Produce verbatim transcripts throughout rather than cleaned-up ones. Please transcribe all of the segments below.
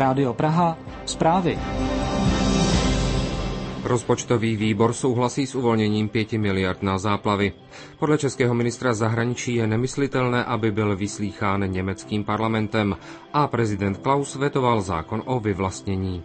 Rádio Praha, zprávy. Rozpočtový výbor souhlasí s uvolněním pěti miliard na záplavy. Podle českého ministra zahraničí je nemyslitelné, aby byl vyslýchán německým parlamentem a prezident Klaus vetoval zákon o vyvlastnění.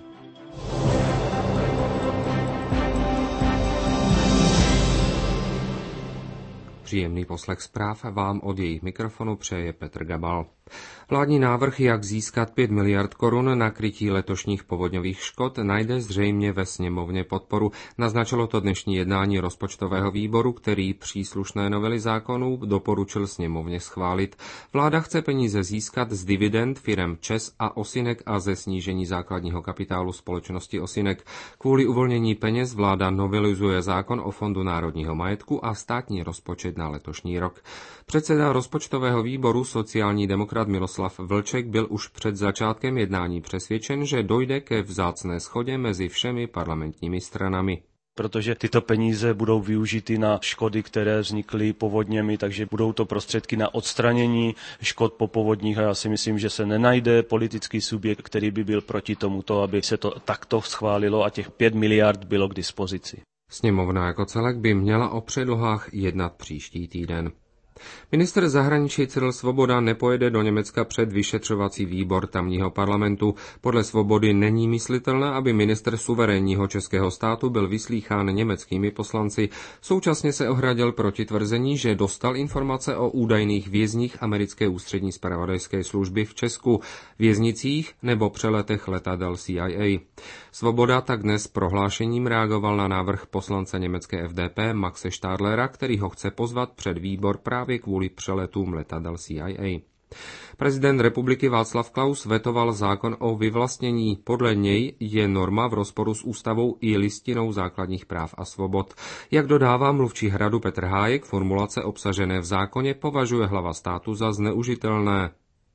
Příjemný poslech zpráv vám od jejich mikrofonu přeje Petr Gabal. Vládní návrh, jak získat pět miliard korun na krytí letošních povodňových škod, najde zřejmě ve sněmovně podporu. Naznačilo to dnešní jednání rozpočtového výboru, který příslušné novely zákonů doporučil sněmovně schválit. Vláda chce peníze získat z dividend firem ČEZ a Osinek a ze snížení základního kapitálu společnosti Osinek. Kvůli uvolnění peněz vláda novelizuje zákon o Fondu národního majetku a státní rozpočet na letošní rok. Předseda rozpočtového výboru sociální demokrat Miloslav Vlček byl už před začátkem jednání přesvědčen, že dojde ke vzácné shodě mezi všemi parlamentními stranami. Protože tyto peníze budou využity na škody, které vznikly povodněmi, takže budou to prostředky na odstranění škod po povodních a já si myslím, že se nenajde politický subjekt, který by byl proti tomuto, aby se to takto schválilo a těch pět miliard bylo k dispozici. Sněmovna jako celek by měla o předlohách jednat příští týden. Ministr zahraničí Cyril Svoboda nepojede do Německa před vyšetřovací výbor tamního parlamentu. Podle Svobody není myslitelné, aby ministr suverénního českého státu byl vyslýchán německými poslanci. Současně se ohradil proti tvrzení, že dostal informace o údajných vězních americké ústřední zpravodajské služby v Česku, věznicích nebo přeletech letadel C I A. Svoboda tak dnes prohlášením reagoval na návrh poslance německé F D P Maxe Stadlera, který ho chce pozvat před výbor právě kvůli přeletům letadel C I A. Prezident republiky Václav Klaus vetoval zákon o vyvlastnění. Podle něj je norma v rozporu s ústavou i listinou základních práv a svobod. Jak dodává mluvčí Hradu Petr Hájek, formulace obsažené v zákoně považuje hlava státu za zneužitelné.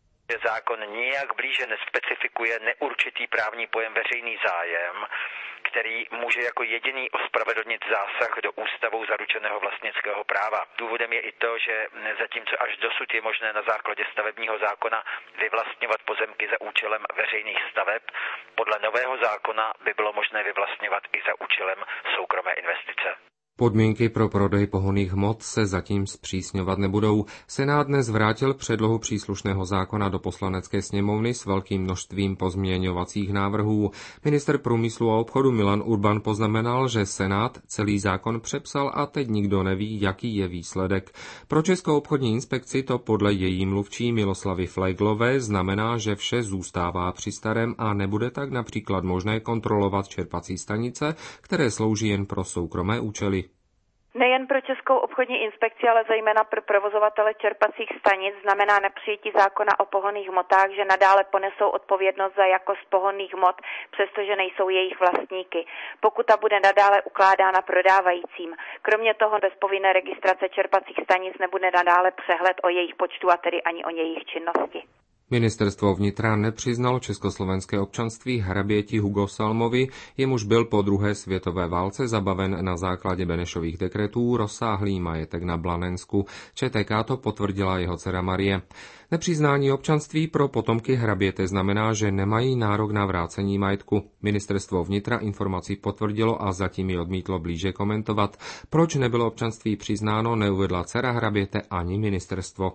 Zákon nijak blíže nespecifikuje neurčitý právní pojem veřejný zájem, který může jako jediný ospravedlnit zásah do ústavou zaručeného vlastnického práva. Důvodem je i to, že zatímco až dosud je možné na základě stavebního zákona vyvlastňovat pozemky za účelem veřejných staveb, podle nového zákona by bylo možné vyvlastňovat i za účelem soukromé investice. Podmínky pro prodej pohonných hmot se zatím zpřísňovat nebudou. Senát dnes vrátil předlohu příslušného zákona do poslanecké sněmovny s velkým množstvím pozměňovacích návrhů. Ministr průmyslu a obchodu Milan Urban poznamenal, že Senát celý zákon přepsal a teď nikdo neví, jaký je výsledek. Pro Českou obchodní inspekci to podle její mluvčí Miloslavy Flejglové znamená, že vše zůstává při starém a nebude tak například možné kontrolovat čerpací stanice, které slouží jen pro soukromé účely. Nejen pro Českou obchodní inspekci, ale zejména pro provozovatele čerpacích stanic znamená nepřijetí zákona o pohonných hmotách, že nadále ponesou odpovědnost za jakost pohonných hmot, přestože nejsou jejich vlastníky. Pokuta bude nadále ukládána prodávajícím. Kromě toho bez povinné registrace čerpacích stanic nebude nadále přehled o jejich počtu a tedy ani o jejich činnosti. Ministerstvo vnitra nepřiznalo československé občanství hraběti Hugo Salmovi, jemuž byl po druhé světové válce zabaven na základě Benešových dekretů rozsáhlý majetek na Blanensku. Č T K to potvrdila jeho dcera Marie. Nepřiznání občanství pro potomky hraběte znamená, že nemají nárok na vrácení majetku. Ministerstvo vnitra informaci potvrdilo a zatím ji odmítlo blíže komentovat. Proč nebylo občanství přiznáno, neuvedla dcera hraběte ani ministerstvo.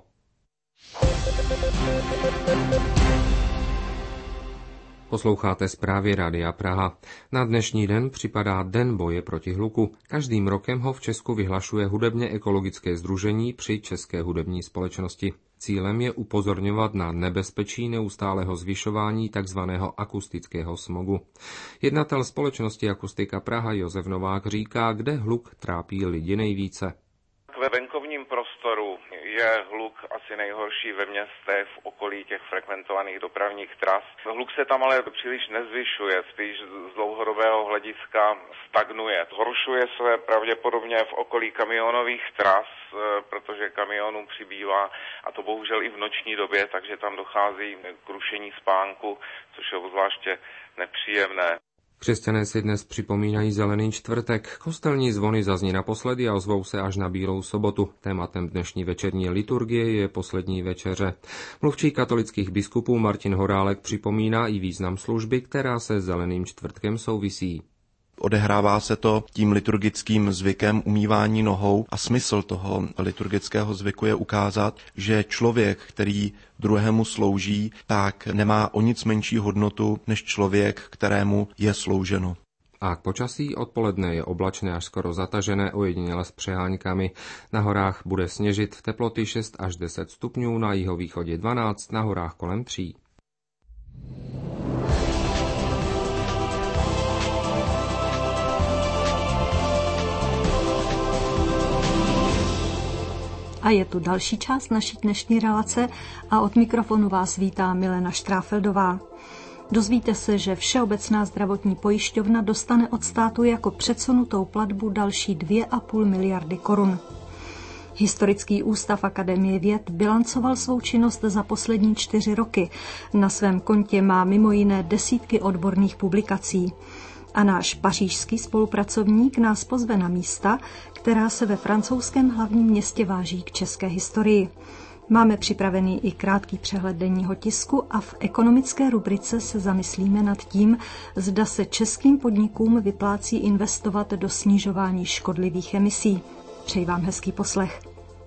Posloucháte zprávy Rádia Praha. Na dnešní den připadá Den boje proti hluku. Každým rokem ho v Česku vyhlašuje hudebně ekologické sdružení při České hudební společnosti. Cílem je upozorňovat na nebezpečí neustálého zvyšování tzv. Akustického smogu. Jednatel společnosti Akustika Praha Josef Novák říká, kde hluk trápí lidi nejvíce. Ve venkovním prostoru je hluk asi nejhorší ve městech v okolí těch frekventovaných dopravních tras. Hluk se tam ale příliš nezvyšuje, spíš z dlouhodobého hlediska stagnuje. Zhoršuje se pravděpodobně v okolí kamionových tras, protože kamionů přibývá, a to bohužel i v noční době, takže tam dochází k rušení spánku, což je obzvláště nepříjemné. Křesťané si dnes připomínají Zelený čtvrtek. Kostelní zvony zazní naposledy a ozvou se až na Bílou sobotu. Tématem dnešní večerní liturgie je poslední večeře. Mluvčí katolických biskupů Martin Horálek připomíná i význam služby, která se Zeleným čtvrtkem souvisí. Odehrává se to tím liturgickým zvykem umývání nohou a smysl toho liturgického zvyku je ukázat, že člověk, který druhému slouží, tak nemá o nic menší hodnotu než člověk, kterému je slouženo. A k počasí odpoledne je oblačné až skoro zatažené, ojediněle s přeháňkami. Na horách bude sněžit, teploty šest až deset stupňů, na jihovýchodě dvanáct, na horách kolem tří. A je tu další část naší dnešní relace a od mikrofonu vás vítá Milena Štráfeldová. Dozvíte se, že Všeobecná zdravotní pojišťovna dostane od státu jako předsunutou platbu další dvě a půl miliardy korun. Historický ústav Akademie věd bilancoval svou činnost za poslední čtyři roky. Na svém kontě má mimo jiné desítky odborných publikací. A náš pařížský spolupracovník nás pozve na místa, která se ve francouzském hlavním městě váží k české historii. Máme připravený i krátký přehled denního tisku a v ekonomické rubrice se zamyslíme nad tím, zda se českým podnikům vyplácí investovat do snižování škodlivých emisí. Přeji vám hezký poslech.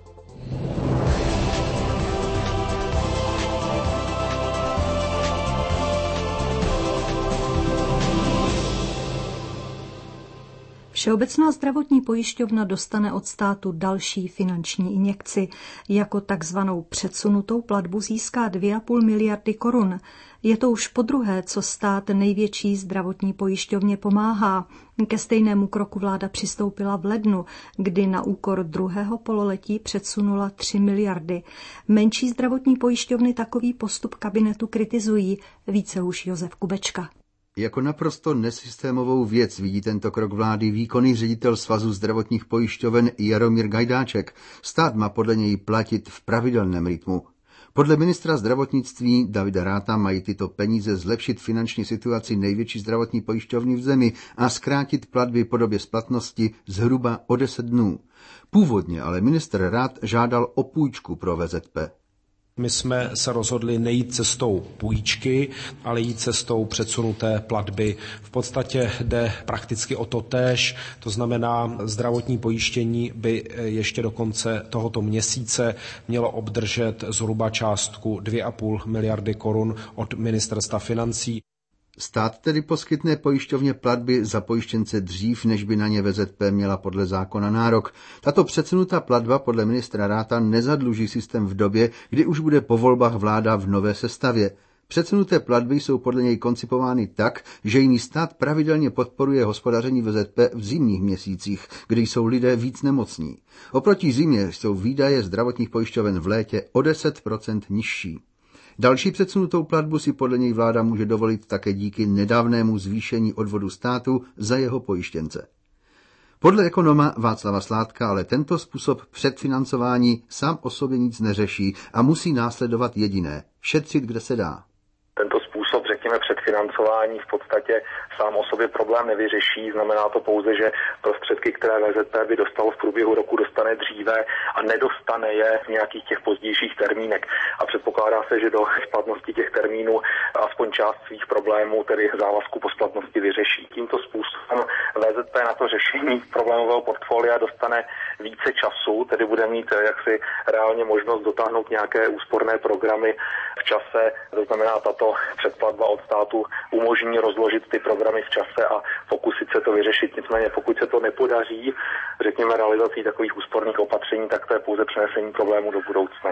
Všeobecná zdravotní pojišťovna dostane od státu další finanční injekci. Jako takzvanou předsunutou platbu získá dvě a půl miliardy korun. Je to už podruhé, co stát největší zdravotní pojišťovně pomáhá. Ke stejnému kroku vláda přistoupila v lednu, kdy na úkor druhého pololetí předsunula tři miliardy. Menší zdravotní pojišťovny takový postup kabinetu kritizují. Více už Josef Kubečka. Jako naprosto nesystémovou věc vidí tento krok vlády výkonný ředitel Svazu zdravotních pojišťoven Jaromír Gajdáček. Stát má podle něj platit v pravidelném rytmu. Podle ministra zdravotnictví Davida Ratha mají tyto peníze zlepšit finanční situaci největší zdravotní pojišťovny v zemi a zkrátit platby po době splatnosti zhruba o deset dnů. Původně ale ministr Rath žádal o půjčku pro V Z P. My jsme se rozhodli nejít cestou půjčky, ale jít cestou předsunuté platby. V podstatě jde prakticky o to též, to znamená, zdravotní pojištění by ještě do konce tohoto měsíce mělo obdržet zhruba částku dvě a půl miliardy korun od ministerstva financí. Stát tedy poskytne pojišťovně platby za pojištěnce dřív, než by na ně V Z P měla podle zákona nárok. Tato předsunutá platba podle ministra Ratha nezadluží systém v době, kdy už bude po volbách vláda v nové sestavě. Předsunuté platby jsou podle něj koncipovány tak, že jiný stát pravidelně podporuje hospodaření V Z P v zimních měsících, kdy jsou lidé víc nemocní. Oproti zimě jsou výdaje zdravotních pojišťoven v létě o deset procent nižší. Další předsunutou platbu si podle něj vláda může dovolit také díky nedávnému zvýšení odvodu státu za jeho pojištěnce. Podle ekonoma Václava Sládka ale tento způsob předfinancování sám o sobě nic neřeší a musí následovat jediné – šetřit, kde se dá. Tento způsob, řekněme, předfinancování v podstatě sám o sobě problém nevyřeší. Znamená to pouze, že prostředky, které V Z P by dostalo v průběhu roku, dostane dříve a nedostane je v nějakých těch pozdějších termínech. A předpokládá se, že do splatnosti těch termínů aspoň část svých problémů, tedy závazku po splatnosti, vyřeší. Tímto způsobem V Z P na to řešení problémového portfolia dostane více času, tedy bude mít jaksi reálně možnost dotáhnout nějaké úsporné programy v čase. To znamená, tato předplatba od státu umožní rozložit ty programy v čase a pokusit se to vyřešit. Nicméně pokud se to nepodaří, řekněme, realizací takových úsporných opatření, tak to je pouze přenesení problému do budoucna.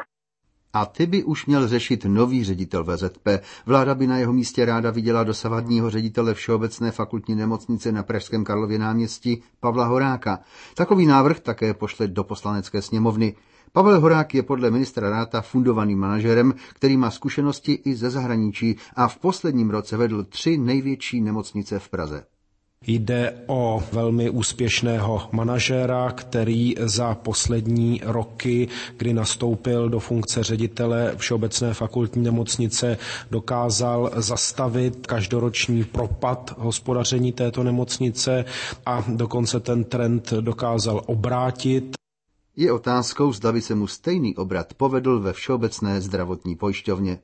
A ty by už měl řešit nový ředitel V Z P. Vláda by na jeho místě ráda viděla dosavadního ředitele Všeobecné fakultní nemocnice na pražském Karlově náměstí Pavla Horáka. Takový návrh také pošle do poslanecké sněmovny. Pavel Horák je podle ministra Ratha fundovaným manažerem, který má zkušenosti i ze zahraničí a v posledním roce vedl tři největší nemocnice v Praze. Jde o velmi úspěšného manažéra, který za poslední roky, kdy nastoupil do funkce ředitele Všeobecné fakultní nemocnice, dokázal zastavit každoroční propad hospodaření této nemocnice a dokonce ten trend dokázal obrátit. Je otázkou, zda by se mu stejný obrat povedl ve Všeobecné zdravotní pojišťovně.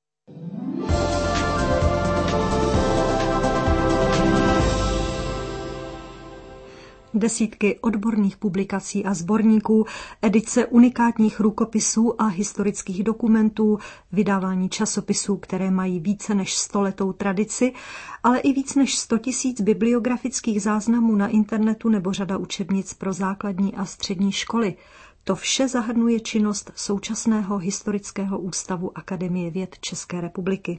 Desítky odborných publikací a sborníků, edice unikátních rukopisů a historických dokumentů, vydávání časopisů, které mají více než stoletou tradici, ale i víc než sto tisíc bibliografických záznamů na internetu nebo řada učebnic pro základní a střední školy. To vše zahrnuje činnost současného historického ústavu Akademie věd České republiky.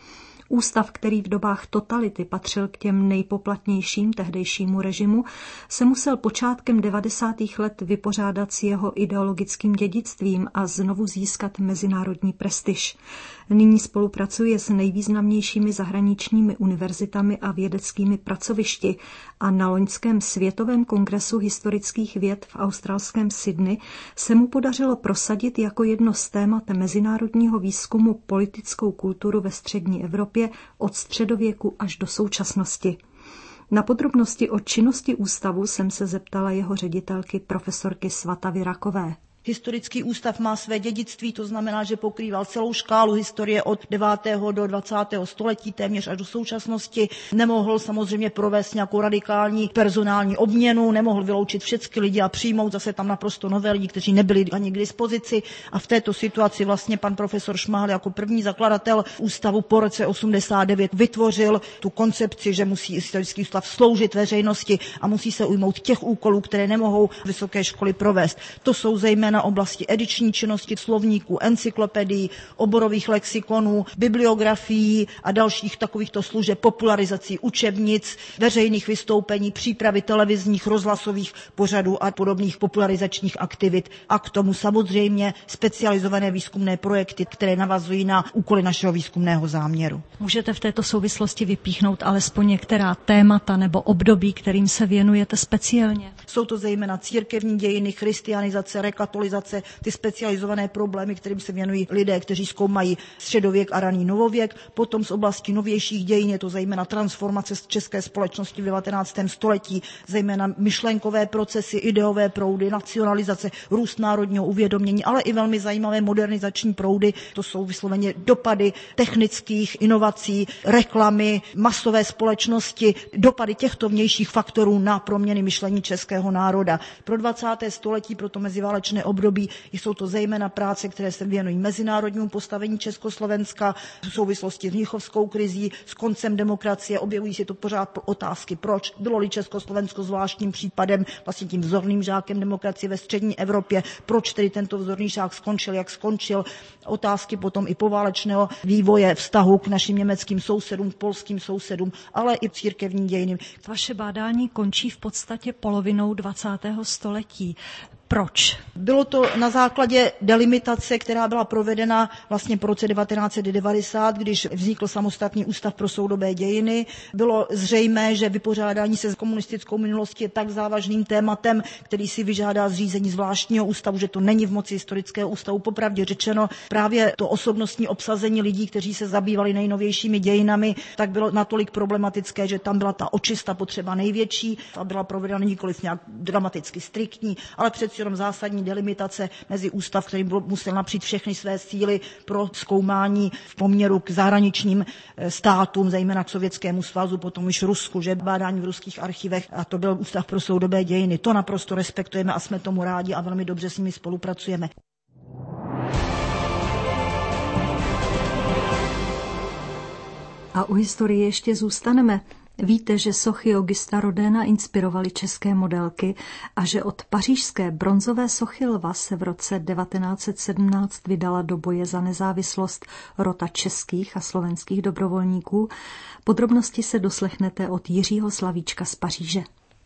Ústav, který v dobách totality patřil k těm nejpoplatnějším tehdejšímu režimu, se musel počátkem devadesátých let vypořádat s jeho ideologickým dědictvím a znovu získat mezinárodní prestiž. Nyní spolupracuje s nejvýznamnějšími zahraničními univerzitami a vědeckými pracovišti a na loňském Světovém kongresu historických věd v australském Sydney se mu podařilo prosadit jako jedno z témat mezinárodního výzkumu politickou kulturu ve střední Evropě od středověku až do současnosti. Na podrobnosti o činnosti ústavu jsem se zeptala jeho ředitelky profesorky Svatavy Rakové. Historický ústav má své dědictví, to znamená, že pokrýval celou škálu historie od devátého do dvacátého století, téměř až do současnosti. Nemohl samozřejmě provést nějakou radikální personální obměnu, nemohl vyloučit všechny lidi a přijmout zase tam naprosto nové lidi, kteří nebyli ani k dispozici. A v této situaci vlastně pan profesor Šmáhl jako první zakladatel ústavu po roce osmdesát devět vytvořil tu koncepci, že musí historický ústav sloužit veřejnosti a musí se ujmout těch úkolů, které nemohou vysoké školy provést. To jsou zejména na oblasti ediční činnosti slovníků, encyklopedií, oborových lexikonů, bibliografií a dalších takovýchto služeb, popularizací učebnic, veřejných vystoupení, přípravy televizních, rozhlasových pořadů a podobných popularizačních aktivit. A k tomu samozřejmě specializované výzkumné projekty, které navazují na úkoly našeho výzkumného záměru. Můžete v této souvislosti vypíchnout alespoň některá témata nebo období, kterým se věnujete speciálně? Jsou to zejména církevní dějiny, christianizace, rekatolizace, ty specializované problémy, kterým se věnují lidé, kteří zkoumají středověk a raný novověk. Potom z oblasti novějších dějin je to zejména transformace české společnosti v devatenáctém století, zejména myšlenkové procesy, ideové proudy, nacionalizace, růst národního uvědomění, ale i velmi zajímavé modernizační proudy. To jsou vysloveně dopady technických inovací, reklamy, masové společnosti, dopady těchto vnějších faktorů na proměny myšlení českého národa. Pro dvacáté století, pro to meziválečné období, jsou to zejména práce, které se věnují mezinárodnímu postavení Československa v souvislosti s mnichovskou krizí, s koncem demokracie. Objevují se to pořád otázky, proč bylo-li Československo zvláštním případem, vlastně tím vzorným žákem demokracie ve střední Evropě, proč tedy tento vzorný žák skončil, jak skončil. Otázky potom i poválečného vývoje vztahu k našim německým sousedům, polským sousedům, ale i církevní dějiny. Vaše bádání končí v podstatě polovinou dvacátého století. Proč? Bylo to na základě delimitace, která byla provedena vlastně po roce devatenáct set devadesát, když vznikl samostatný ústav pro soudobé dějiny. Bylo zřejmé, že vypořádání se s komunistickou minulostí je tak závažným tématem, který si vyžádá zřízení zvláštního ústavu, že to není v moci historického ústavu. Popravdě řečeno, právě to osobnostní obsazení lidí, kteří se zabývali nejnovějšími dějinami, tak bylo natolik problematické, že tam byla ta očista potřeba největší a byla provedena nikoliv nějak dramaticky striktní, ale před jenom zásadní delimitace mezi ústav, který musel napřít všechny své síly pro zkoumání v poměru k zahraničním státům, zejména k Sovětskému svazu, potom už Rusku, že bádání v ruských archivech, a to byl Ústav pro soudobé dějiny. To naprosto respektujeme a jsme tomu rádi a velmi dobře s nimi spolupracujeme. A u historie ještě zůstaneme. Víte, že sochy Augusta Rodina inspirovaly české modelky a že od pařížské bronzové sochy lva se v roce devatenáct set sedmnáct vydala do boje za nezávislost rota českých a slovenských dobrovolníků. Podrobnosti se doslechnete od Jiřího Slavíčka z Paříže.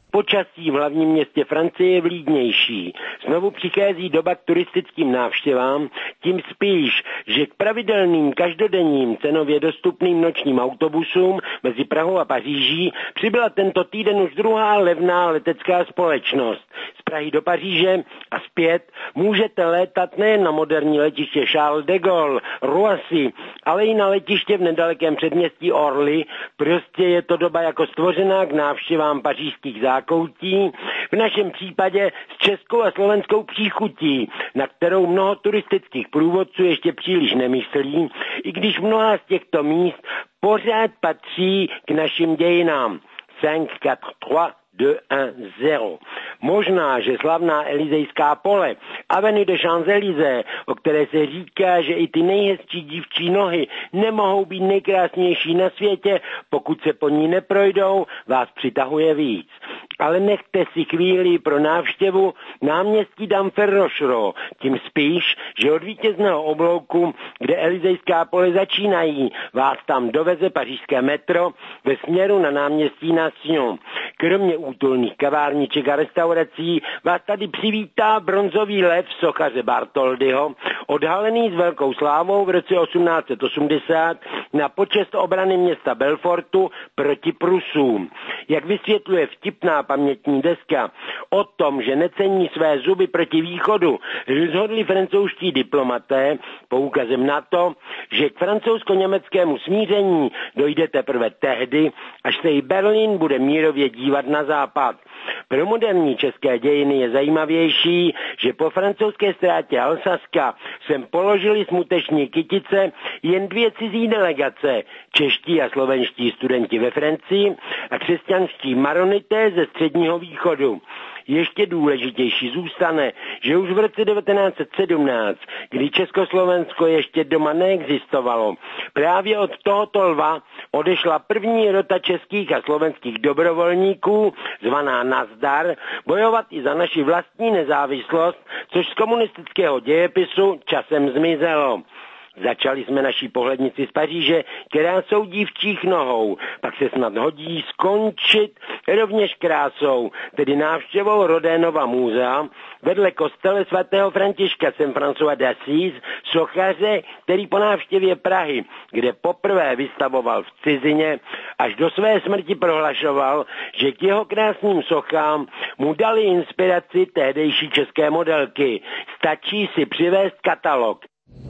Počasí v hlavním městě Francie je vlídnější. Znovu přichází doba k turistickým návštěvám, tím spíš, že k pravidelným každodenním cenově dostupným nočním autobusům mezi Prahou a Paříží přibyla tento týden už druhá levná letecká společnost. Z Prahy do Paříže a zpět můžete létat nejen na moderní letiště Charles de Gaulle, Roissy, ale i na letiště v nedalekém předměstí Orly. Prostě je to doba jako stvořená k návštěvám pařížských zákoutí, v našem případě s českou a slovenskou příchutí, na kterou mnoho turistických průvodců ještě příliš nemyslí, i když mnoha z těchto míst pořád patří k našim dějinám. pět, čtyři, tři, dva, jedna, nula. Možná, že slavná Elizejská pole, Avenue de Champs-Élysées, o které se říká, že i ty nejhezčí dívčí nohy nemohou být nejkrásnější na světě, pokud se po ní neprojdou, vás přitahuje víc. Ale nechte si chvíli pro návštěvu náměstí Damferrošro, tím spíš, že od vítězného oblouku, kde Elizejská pole začínají, vás tam doveze pařížské metro ve směru na náměstí Nation. Kromě útulných kavárniček a restaurací vás tady přivítá bronzový lev sochaře Bartoldyho, odhalený s velkou slávou v roce osmnáct set osmdesát na počest obrany města Belfortu proti Prusům. Jak vysvětluje vtipná pamětní deska o tom, že necení své zuby proti východu, rozhodli francouzští diplomaté poukazem na to, že k francouzsko-německému smíření dojde teprve tehdy, až se i Berlín bude mírově dívat na západ. Pro moderní české dějiny je zajímavější, že po francouzské ztrátě Alsaska sem položili smuteční kytice jen dvě cizí delegace, čeští a slovenští studenti ve Francii a křesťanští maronité ze středního východu. Ještě důležitější zůstane, že už v roce devatenáct set sedmnáct, kdy Československo ještě doma neexistovalo, právě od tohoto lva odešla první rota českých a slovenských dobrovolníků, zvaná Nazdar, bojovat i za naši vlastní nezávislost, což z komunistického dějepisu časem zmizelo. Začali jsme naší pohlednici z Paříže, která jsou dívčích nohou, pak se snad hodí skončit rovněž krásou, tedy návštěvou Rodénova muzea, vedle kostele svatého Františka Saint-François d'Assise, sochaře, který po návštěvě Prahy, kde poprvé vystavoval v cizině, až do své smrti prohlašoval, že k jeho krásným sochám mu dali inspiraci tehdejší české modelky. Stačí si přivést katalog.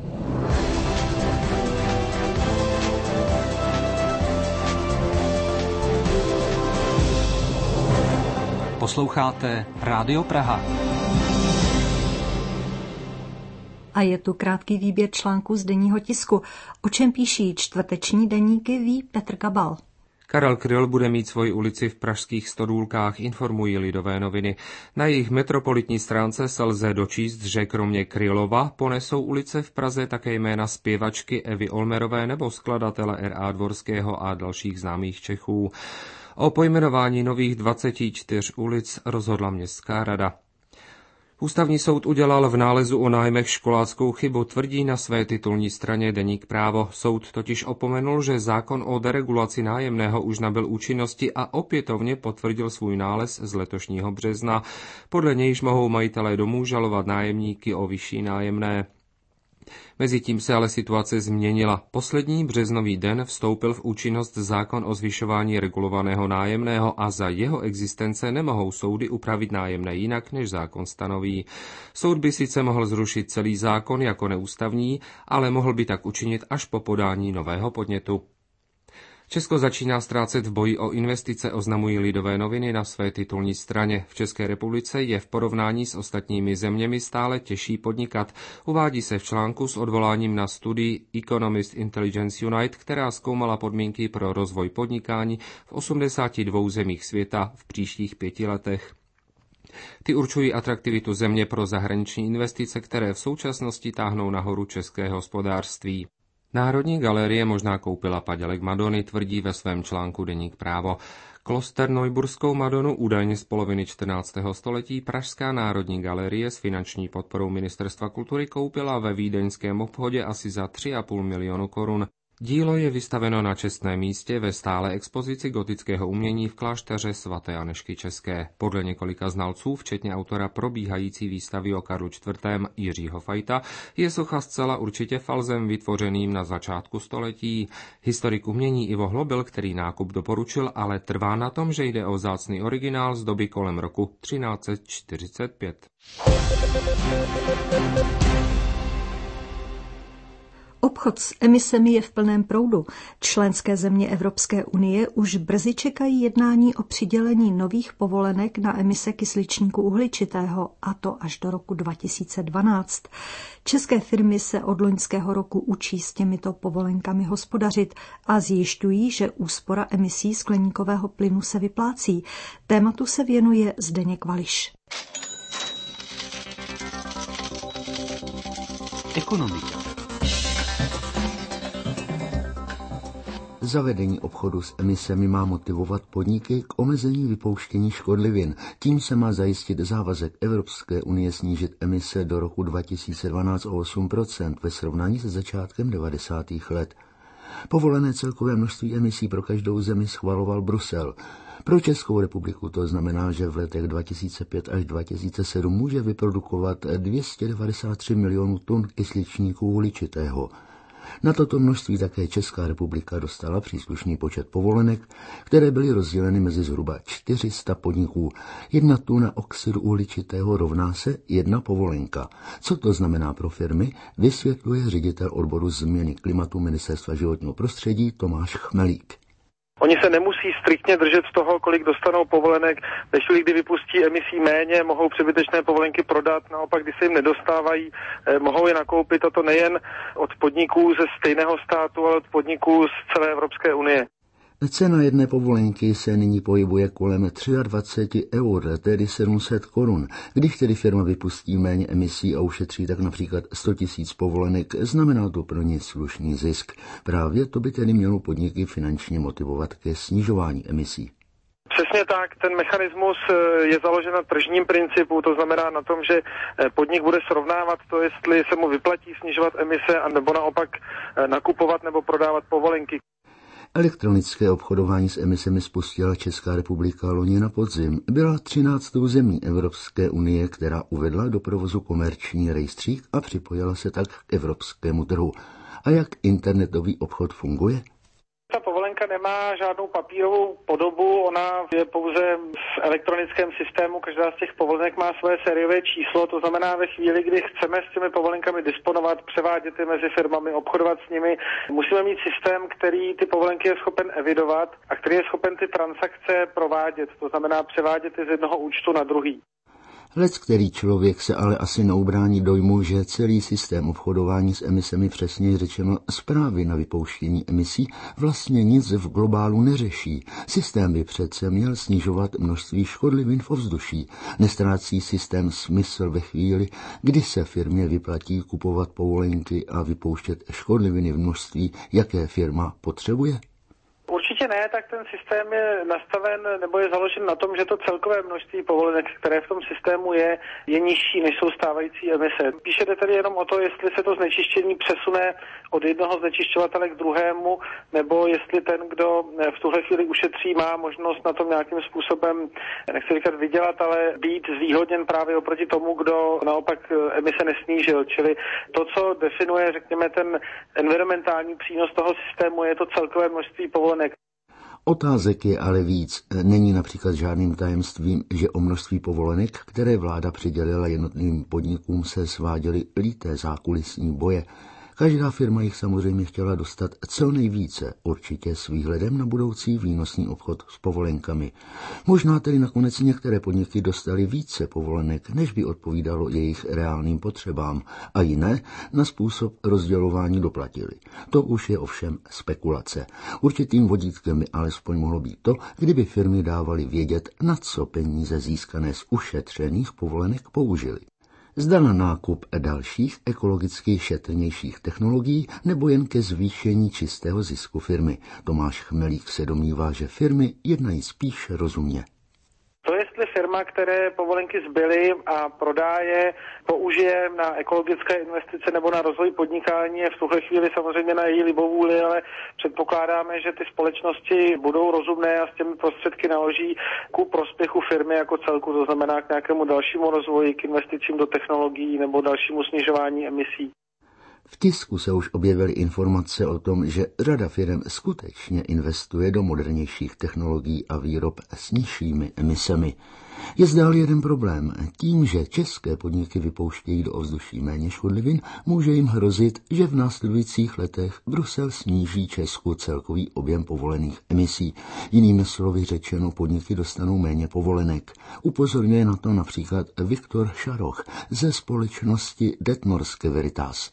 Posloucháte Rádio Praha. A je tu krátký výběr článku z denního tisku. O čem píší čtvrteční deníky, ví Petr Gabal. Karel Kryl bude mít svoji ulici v pražských Stodůlkách, informují Lidové noviny. Na jejich metropolitní stránce se lze dočíst, že kromě Krylova ponesou ulice v Praze také jména zpěvačky Evy Olmerové nebo skladatele R A Dvorského a dalších známých Čechů. O pojmenování nových dvaceti čtyř ulic rozhodla městská rada. Ústavní soud udělal v nálezu o nájmech školáckou chybu, tvrdí na své titulní straně deník Právo. Soud totiž opomenul, že zákon o deregulaci nájemného už nabyl účinnosti a opětovně potvrdil svůj nález z letošního března. Podle nějž mohou majitelé domů žalovat nájemníky o vyšší nájemné. Mezitím se ale situace změnila. Poslední březnový den vstoupil v účinnost zákon o zvyšování regulovaného nájemného a za jeho existence nemohou soudy upravit nájemné jinak, než zákon stanoví. Soud by sice mohl zrušit celý zákon jako neústavní, ale mohl by tak učinit až po podání nového podnětu. Česko začíná ztrácet v boji o investice, oznamují Lidové noviny na své titulní straně. V České republice je v porovnání s ostatními zeměmi stále těžší podnikat. Uvádí se v článku s odvoláním na studii Economist Intelligence Unite, která zkoumala podmínky pro rozvoj podnikání v osmdesáti dvou zemích světa v příštích pěti letech. Ty určují atraktivitu země pro zahraniční investice, které v současnosti táhnou nahoru české hospodářství. Národní galerie možná koupila padělek Madony, tvrdí ve svém článku deník Právo. Klosternoyburskou Madonu údajně z poloviny čtrnáctého století Pražská národní galerie s finanční podporou Ministerstva kultury koupila ve vídeňském obchodě asi za tři a půl milionu korun. Dílo je vystaveno na čestném místě ve stále expozici gotického umění v klášteře svaté Anežky České. Podle několika znalců, včetně autora probíhající výstavy o Karlu čtvrtém. Jiřího Fajta, je socha zcela určitě falzem vytvořeným na začátku století. Historik umění Ivo Hlobil, který nákup doporučil, ale trvá na tom, že jde o vzácný originál z doby kolem roku třináct set čtyřicet pět. Obchod s emisemi je v plném proudu. Členské země Evropské unie už brzy čekají jednání o přidělení nových povolenek na emise kysličníku uhličitého, a to až do roku dva tisíce dvanáct. České firmy se od loňského roku učí s těmito povolenkami hospodařit a zjišťují, že úspora emisí skleníkového plynu se vyplácí. Tématu se věnuje Zdeněk Vališ. Ekonomika. Zavedení obchodu s emisemi má motivovat podniky k omezení vypouštění škodlivin. Tím se má zajistit závazek Evropské unie snížit emise do roku dva tisíce dvanáct o osm procent ve srovnání se začátkem devadesátých let. Povolené celkové množství emisí pro každou zemi schvaloval Brusel. Pro Českou republiku to znamená, že v letech dva tisíce pět až dva tisíce sedm může vyprodukovat dvě stě devadesát tři milionů tun kysličníku uhličitého. Na toto množství také Česká republika dostala příslušný počet povolenek, které byly rozděleny mezi zhruba čtyři sta podniků. Jedna tuna oxidu uhličitého rovná se jedna povolenka. Co to znamená pro firmy, vysvětluje ředitel odboru změny klimatu Ministerstva životního prostředí Tomáš Chmelík. Oni se nemusí striktně držet z toho, kolik dostanou povolenek. Ve chvíli, kdy vypustí emisí méně, mohou přebytečné povolenky prodat, naopak, když se jim nedostávají, eh, mohou je nakoupit, a to nejen od podniků ze stejného státu, ale od podniků z celé Evropské unie. Cena jedné povolenky se nyní pohybuje kolem dvacet tři eur, tedy sedm set korun. Když tedy firma vypustí méně emisí a ušetří tak například sto tisíc povolenek, znamená to pro ně slušný zisk. Právě to by tedy mělo podniky finančně motivovat ke snižování emisí. Přesně tak, ten mechanismus je založen na tržním principu, to znamená na tom, že podnik bude srovnávat to, jestli se mu vyplatí snižovat emise, anebo naopak nakupovat nebo prodávat povolenky. Elektronické obchodování s emisemi spustila Česká republika loni na podzim. Byla třináctou zemí Evropské unie, která uvedla do provozu komerční rejstřík a připojila se tak k evropskému trhu. A jak internetový obchod funguje? Ta povolenka nemá žádnou papírovou podobu, ona je pouze v elektronickém systému, každá z těch povolenek má svoje sériové číslo, to znamená ve chvíli, kdy chceme s těmi povolenkami disponovat, převádět je mezi firmami, obchodovat s nimi, musíme mít systém, který ty povolenky je schopen evidovat a který je schopen ty transakce provádět, to znamená převádět je z jednoho účtu na druhý. Lec který člověk se ale asi neubrání dojmu, že celý systém obchodování s emisemi, přesněji řečeno zprávy na vypouštění emisí, vlastně nic v globálu neřeší. Systém by přece měl snižovat množství škodlivin v ovzduší. Nestrácí systém smysl ve chvíli, kdy se firmě vyplatí kupovat povolenky a vypouštět škodliviny v množství, jaké firma potřebuje? Určitě ne, tak ten systém je nastaven nebo je založen na tom, že to celkové množství povolenek, které v tom systému je, je nižší, než jsou stávající emise. Píše tedy jenom o to, jestli se to znečištění přesune od jednoho znečišťovatele k druhému, nebo jestli ten, kdo v tuhle chvíli ušetří, má možnost na tom nějakým způsobem, nechci říkat vydělat, ale být zvýhodněn právě oproti tomu, kdo naopak emise nesnížil. Čili to, co definuje, řekněme, ten environmentální přínos toho systému, je to celkové množství povolenek. Otázek je ale víc. Není například žádným tajemstvím, že o množství povolenek, které vláda přidělila jednotlivým podnikům, se sváděly líté zákulisní boje. Každá firma jich samozřejmě chtěla dostat co nejvíce, určitě s výhledem na budoucí výnosný obchod s povolenkami. Možná tedy nakonec některé podniky dostaly více povolenek, než by odpovídalo jejich reálným potřebám, a jiné na způsob rozdělování doplatili. To už je ovšem spekulace. Určitým vodítkem by alespoň mohlo být to, kdyby firmy dávaly vědět, na co peníze získané z ušetřených povolenek použili. Zda na nákup dalších ekologicky šetrnějších technologií nebo jen ke zvýšení čistého zisku firmy. Tomáš Chmelík se domnívá, že firmy jednají spíš rozumně. To, jestli firma, které povolenky zbyly a prodá je, použije na ekologické investice nebo na rozvoj podnikání, je v tuhle chvíli samozřejmě na její libovůli, ale předpokládáme, že ty společnosti budou rozumné a s těmi prostředky naloží ku prospěchu firmy jako celku, to znamená k nějakému dalšímu rozvoji, k investicím do technologií nebo dalšímu snižování emisí. V tisku se už objevily informace o tom, že řada firm skutečně investuje do modernějších technologií a výrob s nižšími emisemi. Je zde ale jeden problém. Tím, že české podniky vypouštějí do ovzduší méně škodlivin, může jim hrozit, že v následujících letech Brusel sníží Česku celkový objem povolených emisí. Jinými slovy řečeno, podniky dostanou méně povolenek. Upozorňuje na to například Viktor Šaroch ze společnosti Detmorske Veritas.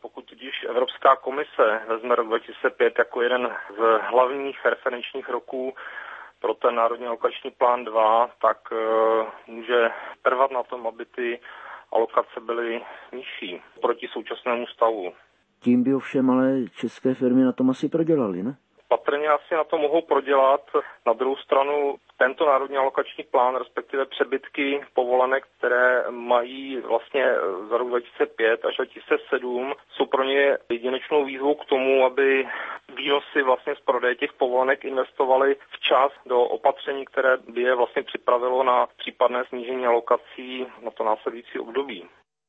Evropská komise vezme rok dva tisíce pět jako jeden z hlavních referenčních roků pro ten národní alokační plán dva, tak e, může trvat na tom, aby ty alokace byly nižší proti současnému stavu. Tím by ovšem ale české firmy na tom asi prodělaly, ne? Patrně asi na to mohou prodělat. Na druhou stranu tento národní alokační plán, respektive přebytky povolenek, které mají vlastně za rok dva tisíce pět až dva tisíce sedm, jsou pro ně jedinečnou výzvou k tomu, aby výnosy vlastně z prodeje těch povolenek investovali včas do opatření, které by je vlastně připravilo na případné snížení alokací na to následující období.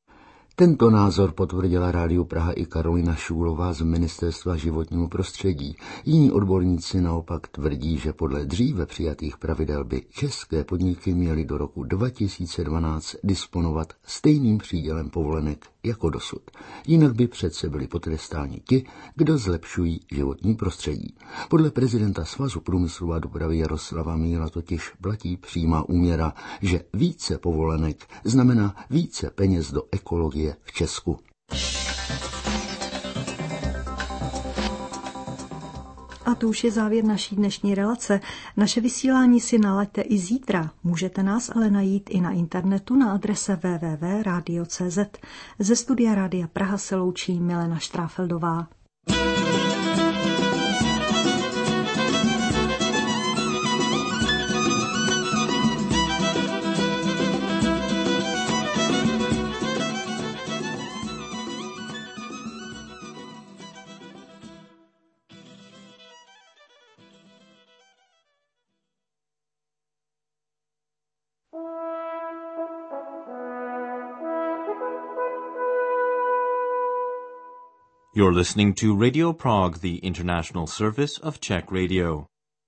Tento názor potvrdila Rádiu Praha i Karolina Šůlová z Ministerstva životního prostředí. Jiní odborníci naopak tvrdí, že podle dříve přijatých pravidel by české podniky měly do roku dva tisíce dvanáct disponovat stejným přídělem povolenek jako dosud. Jinak by přece byli potrestáni ti, kdo zlepšují životní prostředí. Podle prezidenta Svazu průmyslu a dopravy Jaroslava Míla totiž platí přímá úměra, že více povolenek znamená více peněz do ekologie v Česku. A to už je závěr naší dnešní relace. Naše vysílání si nalaďte i zítra. Můžete nás ale najít i na internetu na adrese w w w tečka radio tečka c z. Ze studia Rádia Praha se loučí Milena Štráfeldová. You're listening to Radio Prague, the international service of Czech Radio.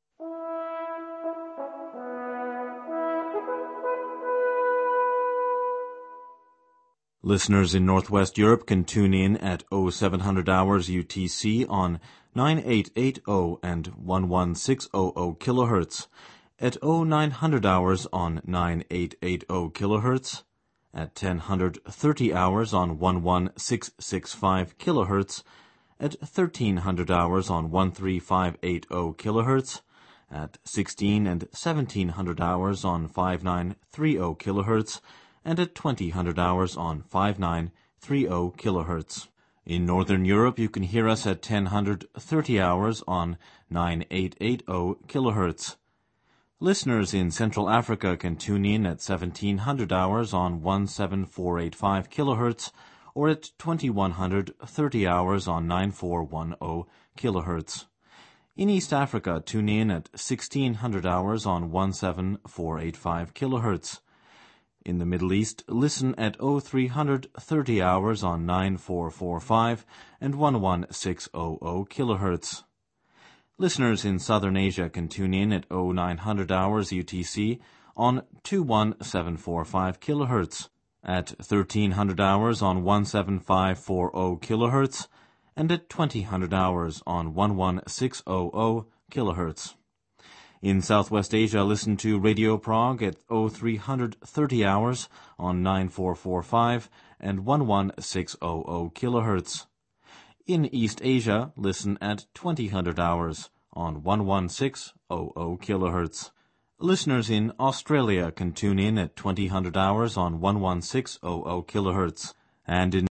Listeners in Northwest Europe can tune in at oh seven hundred hours U T C on nine eight eight zero and eleven six hundred kilohertz, at oh nine hundred hours on nine eight eight zero kilohertz, at ten thirty hours on eleven six sixty-five kilohertz, at thirteen hundred hours on thirteen five eighty kilohertz, at sixteen and seventeen hundred hours on fifty-nine thirty kilohertz, and at twenty hundred hours on fifty-nine thirty kilohertz. In Northern Europe, you can hear us at ten thirty hours on nine eight eight zero kilohertz. Listeners in Central Africa can tune in at seventeen hundred hours on seventeen four eighty-five kilohertz, or at twenty-one thirty hours on ninety-four ten kilohertz. In East Africa, tune in at sixteen hundred hours on seventeen four eighty-five kilohertz. In the Middle East, listen at oh three thirty hours on ninety-four forty-five and eleven six hundred kilohertz. Listeners in Southern Asia can tune in at oh nine hundred hours U T C on twenty-one seven forty-five kilohertz, at thirteen hundred hours on seventeen five forty kilohertz, and at twenty hundred hours on eleven six hundred kilohertz. In Southwest Asia, listen to Radio Prague at oh three thirty hours on ninety-four forty-five and eleven six hundred kilohertz. In East Asia, listen at twenty hundred hours on eleven six hundred kilohertz. Listeners in Australia can tune in at twenty hundred hours on eleven six hundred kilohertz, and in